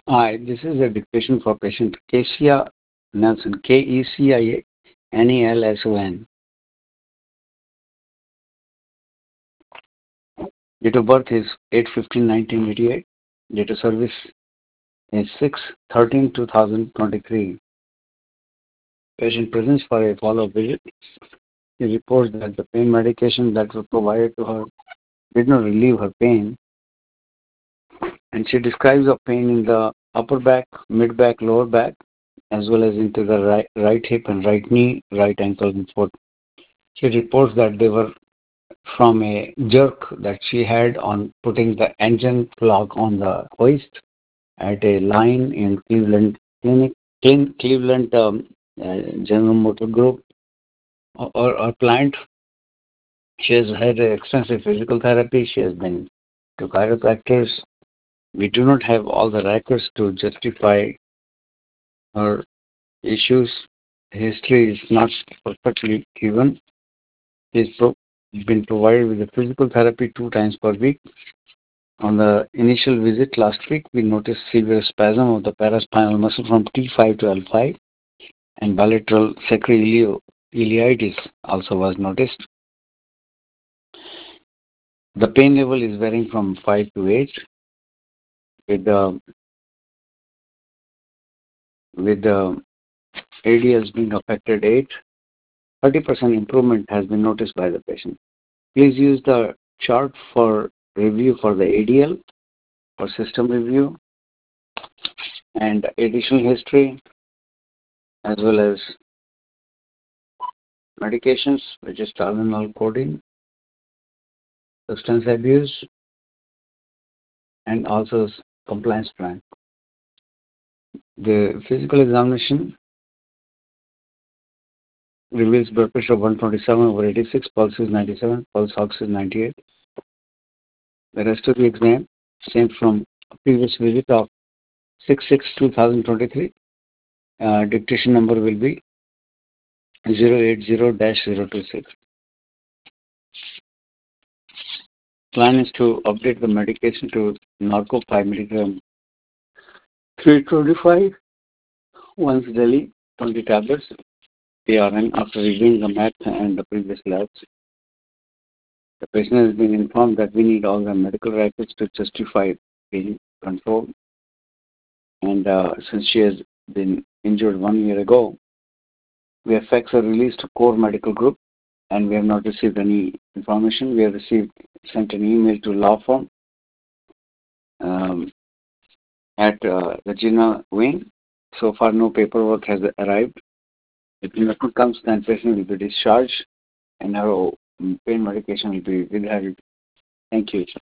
Hi, this is a dictation for patient Kecia Nelson, Kecia Nelson. Date of birth is 8/15/1988. Date of service is 6/13/2023. Patient presents for a follow-up visit. She reports that the pain medication that was provided to her did not relieve her pain, and she describes a pain in the upper back, mid back, lower back, as well as into the right hip and right knee, right ankle, and foot. She reports that they were from a jerk that she had on putting the engine plug on the hoist at a line in Cleveland Clinic, Cleveland General Motor Group or plant. She has had extensive physical therapy. She has been to chiropractors. We do not have all the records to justify her issues. History is not perfectly given. She's been provided with the physical therapy 2 times per week. On the initial visit last week, we noticed severe spasm of the paraspinal muscle from T5 to L5, and bilateral sacroiliitis also was noticed. The pain level is varying from 5 to 8, with the ADLs being affected 8. 30% improvement has been noticed by the patient. Please use the chart for review for the ADL, for system review, and additional history, as well as medications, which is Tylenol, codeine, substance abuse, and also compliance plan. The physical examination reveals blood pressure of 127/86, pulse is 97, pulse ox is 98. The rest of the exam, same from previous visit of 6/6/2023. Dictation number will be 080-026. Plan is to update the medication to Norco 5 milligram 325 once daily, 20 tablets. PRN after reviewing the math and the previous labs. The patient has been informed that we need all the medical records to justify pain control. And since she has been injured 1 year ago, we have faxed a release to core medical group, and we have not received any information. We have sent an email to law firm at Regina Wayne. So far, no paperwork has arrived. If nothing comes, then patient will be discharged, and our pain medication will be withheld. Thank you.